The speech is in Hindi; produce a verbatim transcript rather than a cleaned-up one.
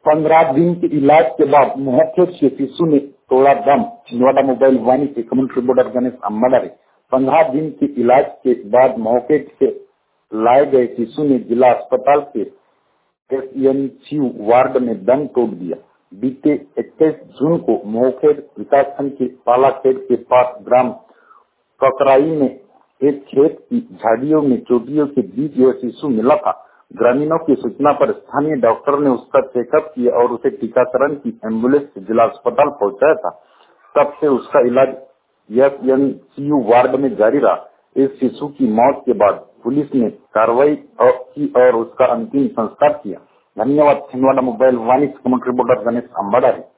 पंद्रह दिन के इलाज के बाद मोहखेड़ के शिशु ने तोड़ा दम। छिंदवाड़ा मोबाइल वाणी से कमेंट्री रिपोर्टर गणेश अम्बाडारे। पंद्रह दिन के इलाज के बाद मोहखेड़ से लाए गए शिशु ने जिला अस्पताल के एसएनसीयू वार्ड में दम तोड़ दिया। बीते इक्कीस जून को मोहखेड़ विकासखंड के पालाखेड़ के पास ग्राम ककराई में एक खेत की झाड़ियों में चोटियों के बीच यह शिशु मिला था। ग्रामीणों की सूचना पर स्थानीय डॉक्टर ने उसका चेकअप किया और उसे टीकाकरण की एम्बुलेंस से जिला अस्पताल पहुंचाया था। तब से उसका इलाज एसएनसीयू वार्ड में जारी रहा। इस शिशु की मौत के बाद पुलिस ने कार्रवाई की और उसका अंतिम संस्कार किया। धन्यवाद। छिंदवाड़ा मोबाइल वाणी से कमेंट्री रिपोर्टर गणेश अम्बाडारे।